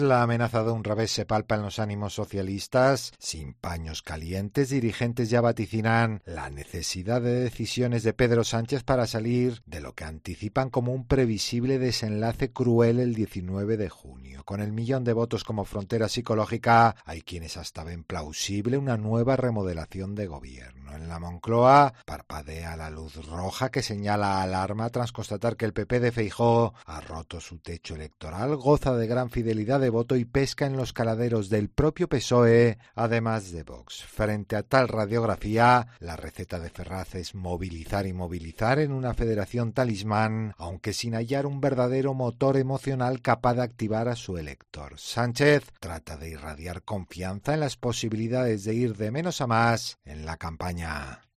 La amenaza de un revés se palpa en los ánimos socialistas. Sin paños calientes, dirigentes ya vaticinan la necesidad de decisiones de Pedro Sánchez para salir de lo que anticipan como un previsible desenlace cruel el 19 de junio. Con el 1.000.000 de votos como frontera psicológica, hay quienes hasta ven plausible una nueva remodelación de gobierno. En la Moncloa parpadea la luz roja que señala alarma tras constatar que el PP de Feijóo ha roto su techo electoral, goza de gran fidelidad de voto y pesca en los caladeros del propio PSOE, además de Vox. Frente a tal radiografía, la receta de Ferraz es movilizar y movilizar en una federación talismán, aunque sin hallar un verdadero motor emocional capaz de activar a su elector. Sánchez trata de irradiar confianza en las posibilidades de ir de menos a más en la campaña.